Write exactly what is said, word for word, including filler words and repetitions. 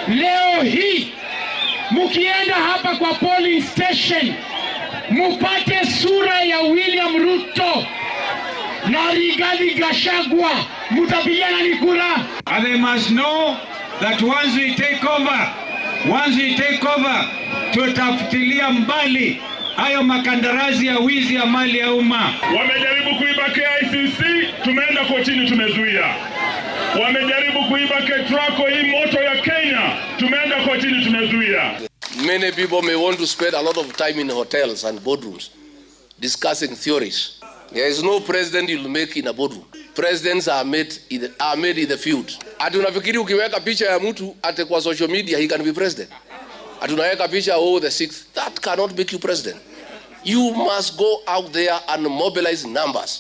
Leo hii mukienda hapa kwa polling station mupate sura ya William Ruto na Rigathi Gachagua, mutapigiana ni kura. And they must know that once we take over, once we take over, tutafutilia mbali hayo makandarasi ya wizi ya mali ya umma. Wamejaribu kuiba K I C C, tumeenda kotini tumezuia. Wamejaribu kuiba Ketraco, hii moto ya Kenya, tumeenda kotini tumezuia. Many people may want to spend a lot of time in hotels and boardrooms discussing theories. There is no president you'll make in a boardroom. Presidents are made in the, are made in the field. Ati unafikiri ukiweka picha ya mtu ate kwa social media he can be president? Ati unaweka picha oh the sixth, that cannot make you president. You must go out there and mobilize numbers.